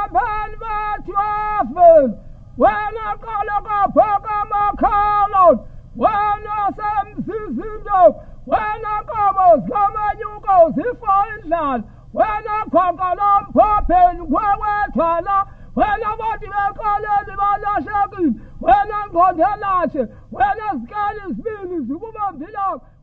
abani bathi wafela wena qala kaphoka makhala wena semsizindo wena qaba zamanyuko zifo indlala wena khonqa lomphopheni kwewethwala wena bathi beqaleni balahlekile wena ngqondelahle wena zikali zibili zikubambile